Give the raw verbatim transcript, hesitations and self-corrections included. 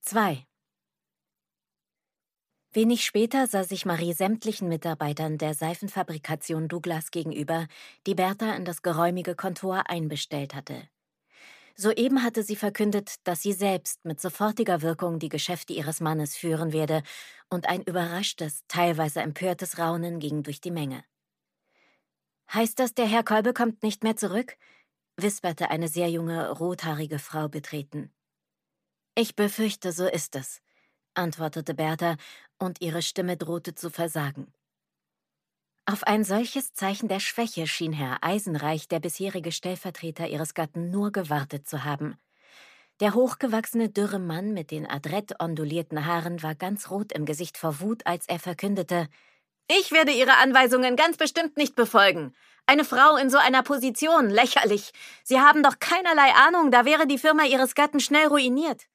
zwei. Wenig später sah sich Marie sämtlichen Mitarbeitern der Seifenfabrikation Douglas gegenüber, die Bertha in das geräumige Kontor einbestellt hatte. Soeben hatte sie verkündet, dass sie selbst mit sofortiger Wirkung die Geschäfte ihres Mannes führen werde, und ein überraschtes, teilweise empörtes Raunen ging durch die Menge. »Heißt das, der Herr Kolbe kommt nicht mehr zurück?« wisperte eine sehr junge, rothaarige Frau betreten. »Ich befürchte, so ist es«, antwortete Bertha, und ihre Stimme drohte zu versagen. Auf ein solches Zeichen der Schwäche schien Herr Eisenreich, der bisherige Stellvertreter ihres Gatten, nur gewartet zu haben. Der hochgewachsene, dürre Mann mit den adrett ondulierten Haaren war ganz rot im Gesicht vor Wut, als er verkündete: »Ich werde Ihre Anweisungen ganz bestimmt nicht befolgen. Eine Frau in so einer Position, lächerlich. Sie haben doch keinerlei Ahnung, da wäre die Firma Ihres Gatten schnell ruiniert.«